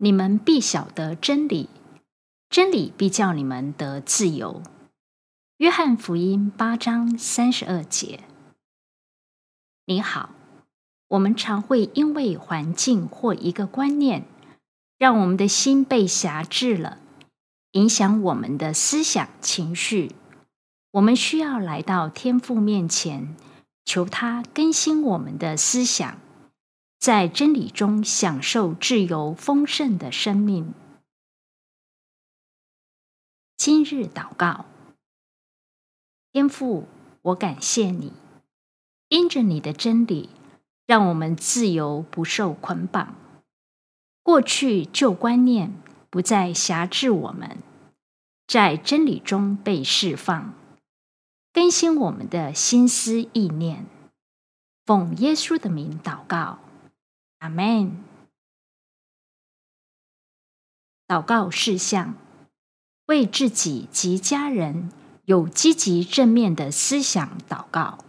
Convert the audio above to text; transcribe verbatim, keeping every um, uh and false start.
你们必晓得真理，真理必叫你们得自由。约翰福音八章三十二节。你好，我们常会因为环境或一个观念，让我们的心被辖制了，影响我们的思想情绪。我们需要来到天父面前，求他更新我们的思想，在真理中享受自由丰盛的生命。今日祷告。天父，我感谢你，因着你的真理，让我们自由不受捆绑。过去旧观念不再辖制我们，在真理中被释放，更新我们的心思意念。奉耶稣的名祷告，阿们。祷告事项：为自己及家人有积极正面的思想祷告。